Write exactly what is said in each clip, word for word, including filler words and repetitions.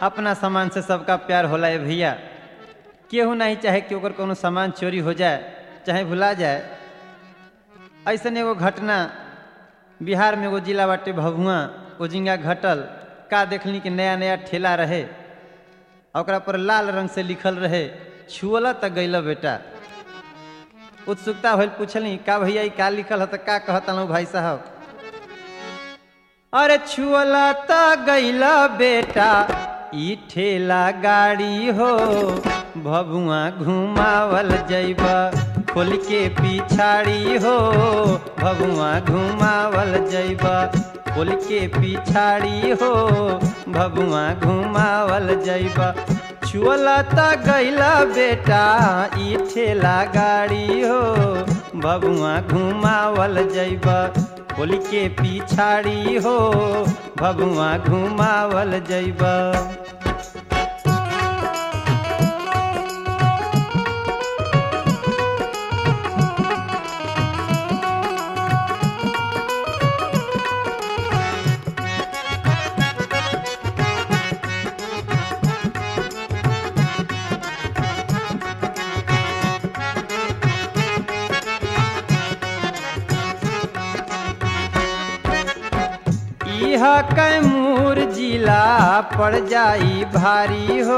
अपना सामान से सबका प्यार होला है भैया। केहू नहीं चाहे कि ओकर कोनो सामान चोरी हो जाए चाहे भुला जाए। ऐसन एगो घटना बिहार में एगो जिला बाटे भभुआ ओजिंगा घटल। का देखली कि नया नया ठेला रहे और पर लाल रंग से लिखल रहे छुअला तक गैल बेटा। उत्सुकता होल पूछली का भैया का लिखल है तो का कहता भाई साहब। अरे छुअला तक गैल बेटा ई ठेला गाड़ी हो भभुआ घुमावल जैबा खोल के पिछाड़ी हो भभुआ घुमावल जैबा खोल के पिछाड़ी हो भभुआ घुमावल जैबा। छुअला त गैला बेटा ई ठेला गाड़ी हो भभुआ घुमावल जैबा खोल के पिछाड़ी हो भभुआ घुमावल जैबा। यह कैमूर जिला पड़ जाई भारी हो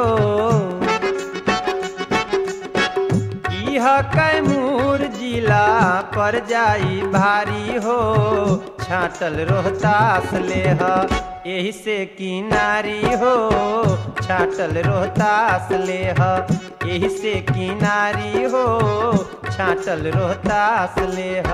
यह कैमूर जिला पड़ जाई भारी हो छाटल रोहतास लेह यही से किनारी हो छाटल रोहतास लेह यही से किनारी हो छाटल रोहतास लेह।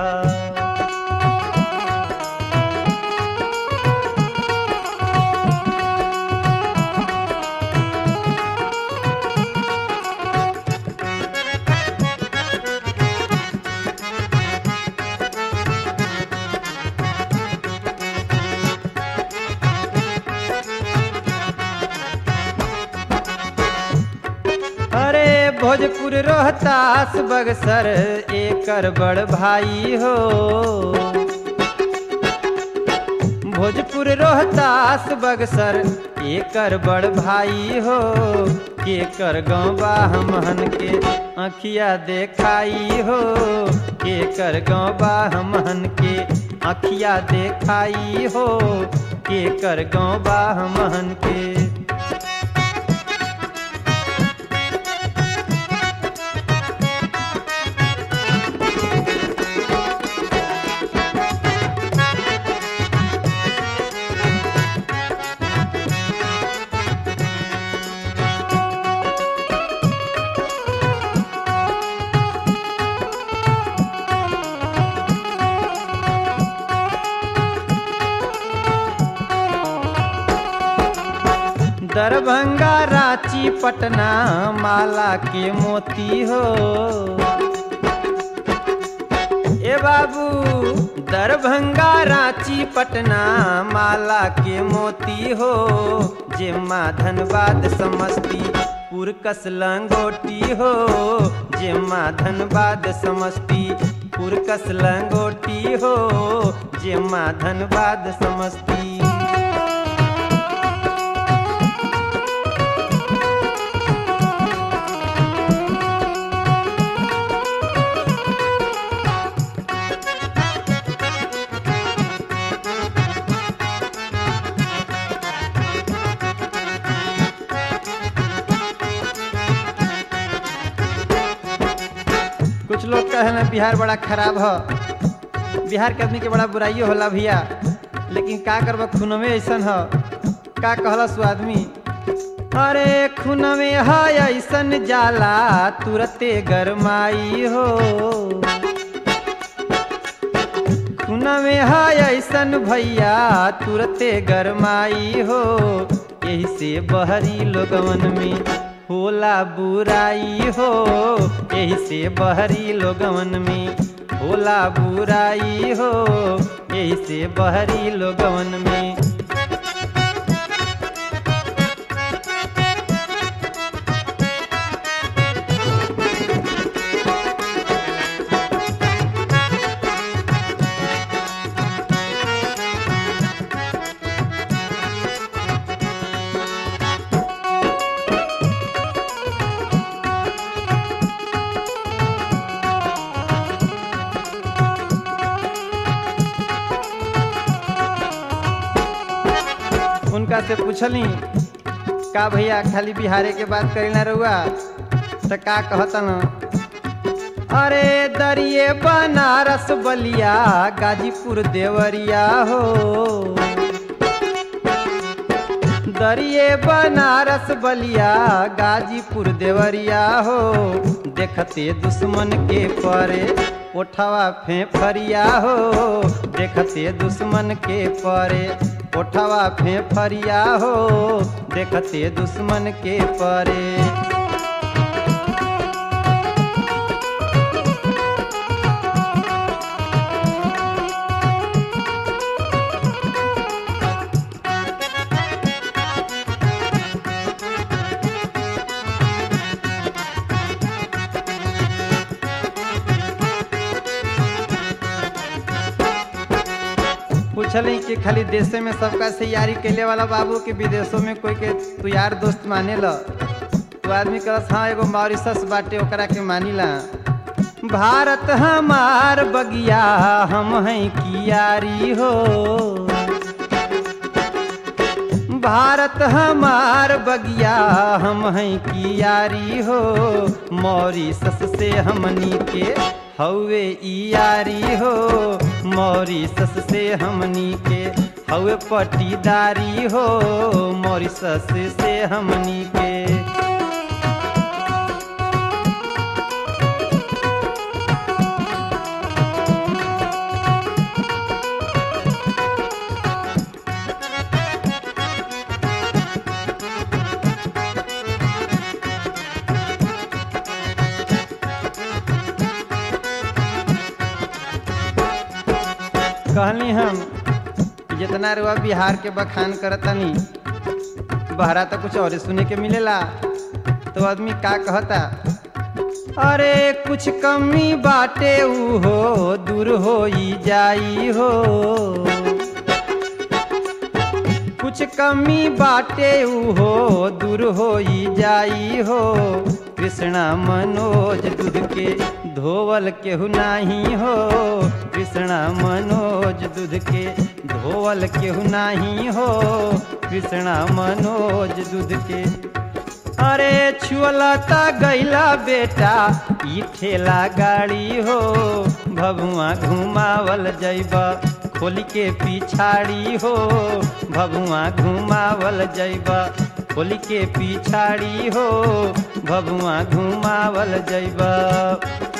भोजपुर रोहतास बक्सर एकर बड़ भाई हो भोजपुर रोहतास बक्सर एकर बड़ भाई हो केकर गौबा हमहन के अखिया देखाई हो केकर गौबा हमहन के अखिया देखाई हो केकर गौबा हमहन के। दरभंगा रांची पटना माला के मोती हो ए बाबू दरभंगा रांची पटना माला के मोती हो जेमा धनबाद समस्तीपुर कस लंगोटी हो जेमा धनबाद समस्तीपुर कस लंगोटी हो जेमा धनबाद समस्ती। कुछ लोग कहे ना बिहार बड़ा खराब है बिहार के आदमी के बड़ा बुराइयो होला भैया लेकिन का करब खूनमे ऐसन है का कहला सु आदमी। अरे खूनमे है ऐसन जाला तुरते गरमाई हो खूनमे है ऐसन भैया तुरते गरमाई हो यही से बहरी लोगवन में होला बुराई हो यही से बहरी लोगवन में होला बुराई हो यही से बहरी लोगवन में। उनका से पूछली का भैया खाली बिहारे के बात करी ना रहुआ तो का कहता न अरे दरिये बनारस बलिया गाजीपुर देवरिया हो दरिये बनारस बलिया गाजीपुर देवरिया हो देखते दुश्मन के परे ओठवा फेफरिया हो देखते दुश्मन के परे ओठवा फेफरिया हो देखते दुश्मन के परे पूछली कि खाली देशे में सबका से यारी कैले वाला बाबू के विदेशों में कोई के तू यार दोस्त माने ल तो आदमी कहस हाँ एगो मॉरिशस बाटे ओकरा के मानी ला भारत हमार बगिया हम हैं की यारी हो भारत हमार बगिया हम हैं की यारी हो मॉरिशस से हमनी के हवे ई यारी हो मॉरिशस से हमनी के हवे पटीदारी हो मॉरिशस से हमनी के कहनी हम जितना रुआ बिहार के बखान करतनी बहरा तो कुछ और सुने के मिलेला तो आदमी का कहता अरे कुछ कमी बाटे ऊ हो दूर हो जाई हो कुछ कमी बाटे ऊ हो दूर हो जाई हो कृष्णा मनोज दूध के धोवल केहू नाही हो कृष्णा मनोज दूध के धोवल केहू नाही हो कृष्णा मनोज दूध के अरे छुअलता गैला बेटा ई ठेला गाड़ी हो भगुआ घुमावल जैबा खोल के पिछाड़ी हो भगुआ घुमावल जैबा खोल के पिछाड़ी हो भगुआ घुमावल जैबा।